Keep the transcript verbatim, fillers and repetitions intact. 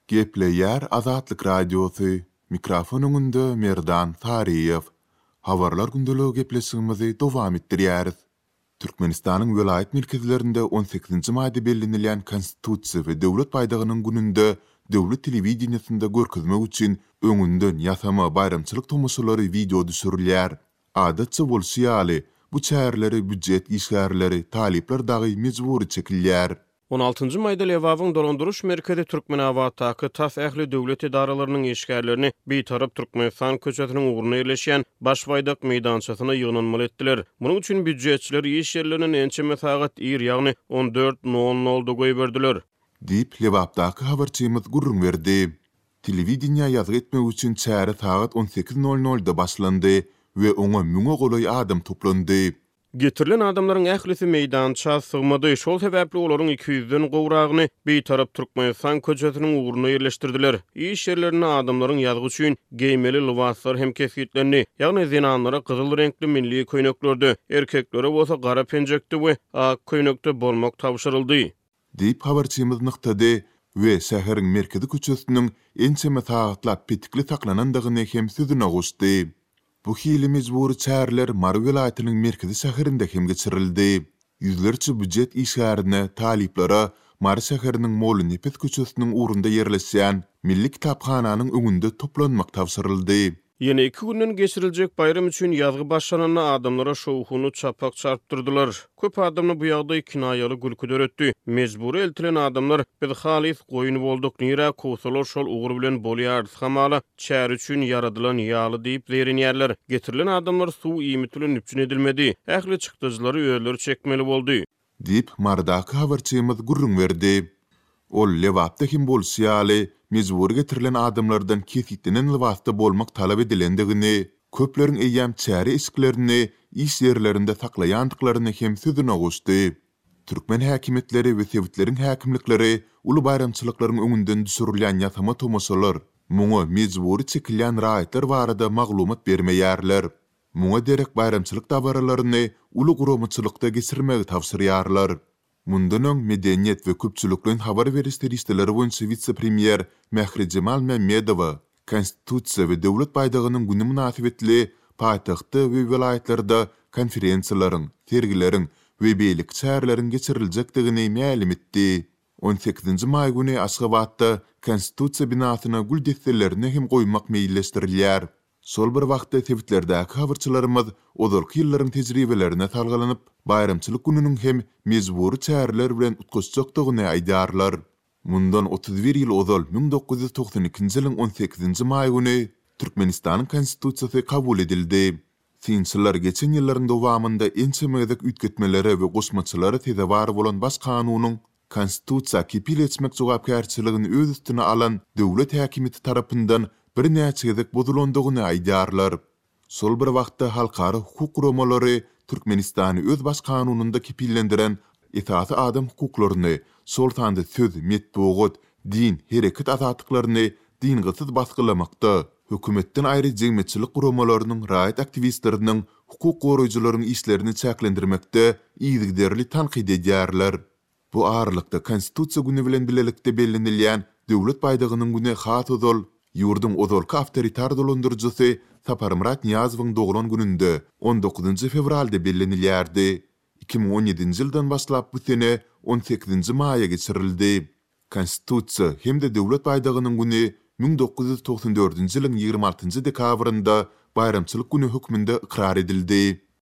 Gepleyer Azatlyk Radiosu, mikrofonunda Merdan Tariyev. Habarlar gündölügi gepleşigimizi dowam etdirýäris. Türkmenistanyň welayet merkezlerinde on sekizinji maýda bellenilýän konstitusiýa we döwlet paýdagynyň gününde döwlet telewizionyasynda görkezmek üçin öňünden ýasama bayramçylyk tomoşalary video düşürilýär. Adatça bolşýaly, bu çäherleri büdjet işgärleri, talipler dagy mejburi çekilýär. on altıncı maýda Lewawyň dolanduruş merkezi Türkmenawatdaky tas ähli döwlet idaralarynyň işgärlerini beýtarap Türkmenistan köçetiniň ugruna ýerleşýän Başwaýdak meýdançasyna ýygnanmaly etdiler. Munyň üçin büdjetçiler iş ýerlerine ençeme sagat ir, ýagny on dört nol nolda goýberdiler. Dip Lewapdaky habarçymyz gurrun berdi. Telewizioniýa ýazyk etmek üçin çäre sagat on sekiz nol nolda başlandy we oňa müňe golay adam toplandy. Getirilen adamlaryň ählisi meýdança sygmady. Şol sebäpli olaryň iki yüzden gowragyny beýtarap Türkmenistan köçetiniň ugruna ýerleşdirdiler. İş ýerlerine adamlaryň ýazgy üçin geýmeli libaslar hem kesgitlerini, ýagny zinanlara gyzyl renkli milli köýneklerdi, erkeklere bolsa gara penjekde we ak köýnekde bolmak tapşyryldy. Dip habarçymyz nyktady we şäheriň merkezi köçesiniň ençeme sagatlap petikli saklanandygyny hem süzüne goşdy. Bu hili mejburi çäherler Mary welaýatynyň merkezi şäherinde hem geçirildi. Yüzlerçe büdjet işgärine, taliplere Mary şäheriniň Molunepet köçesiniň ugrunda ýerleşýän Milli Kitaphananyň öňünde toplanmak tapşyryldy. Ýene iki günden geçiriljek bayram üçin ýazgy başlanana adamlara şowhuny çapak çarptyrdylar. Köp adamny bu ýagdaý kinaýaly gülkü döretdi. Mejburi eltilen adamlar biz halis goýuny bolduk, nira kowsalar şol ugur bilen bolýar, hamala çär üçin yaradylan ýaly diýip zerinýärler. Getirilen adamlar suw iýmitilen üpçün edilmedi. Ähli çykdyjlary öýleri çekmeli boldy. Dip Mardaky habarçymyz gurrun berdi. Ol Lewapda kim bolşýaly, mejbur getirilen adamlardan kesitinen libasda bolmak talap edilendigini, köplerin eýýäm çäre isklerini iş ýerlerinde saklaýandyklaryny hem süzüne goşdy. Türkmen häkimetleri we sewitlerin häkimlikleri uly bayramçylyklaryň öňünden düşürilýän ýasama tomoşalar, muňa mejburi çekilýän raýatlar barada maglumat bermeýärler. Muňa derek bayramçylyk dabaralaryny uly guramçylykda geçirmegi tapşyrýarlar. Mundan öň medeniýet we köpçülikleriň habar beriş terişleri boýunça vitse-premier Mehri Cemal Mehmedowa konstitusiýa we döwlet paýdagynyň güni münasibetli paýtagty we welaýatlarda konferensiýalaryň, tergileriň we beýlik çärleriň geçiriljekdigini ma'lum etdi. on sekizinji maý güni Aşgabatda konstitusiýa binasyna gül destelerini hem goýmak meýilleşdirilýär. Sol bir wagtda tewitlerдäki habarçylarymyz ozalky ýyllaryň tejribelerine salgalanyp, bayramçylyk gününiň hem mejburi çäherler bilen utgaşjakdygyny aýdarlar. Mundan otuz bir ýyl ozal bin dokuz yüz toksan ikinji ýylyň on sekizinji maý güni Türkmenistanyň konstitusiýasy kabul edildi. Sinçiler geçen ýyllaryň dowamında ençemegedek ütgetmeleri we goşmaçylary teze bar bolan baş kanunyň konstitusiýa kepil etmek jogapkärçiligini öz üstüne alan döwlet häkimeti tarapyndan bir näçegedek bozulandygyny aýdarlar. Sol bir wagtda halkary hukuk guramalary Türkmenistany öz baş kanununda kepillendiren esasy adam hukuklaryny, soltanda söz, metbuat, din, hereket azatlyklaryny dingysyz basgylamakda, hökümetden aýry jemgyýetçilik guramalarynyň raýat aktivistleriniň, hukuk goraýjylarynyň işlerini çäklendirmekde ýygyderli tanqid edýärler. Bu aralykda konstitusiýa güni bilen bilelikde bellenilýän döwlet paýdagynyň güni hat ozal Yurdun ozalky awtoritar dolandyrjysy Saparmurat Niyazowyň dogran gününde on dokuzunji fevralda bellenilýärdi. iki bin on ýedinji ýyldan başlap bu sene on sekizinji maýa geçirildi. Konstitusiýa hem-de döwlet paýdagynyň güni bin dokuz yüz toksan dördünji ýylyň ýygrima altynjy dekabrynda bayramçylyk güni hökmünde ikrar edildi.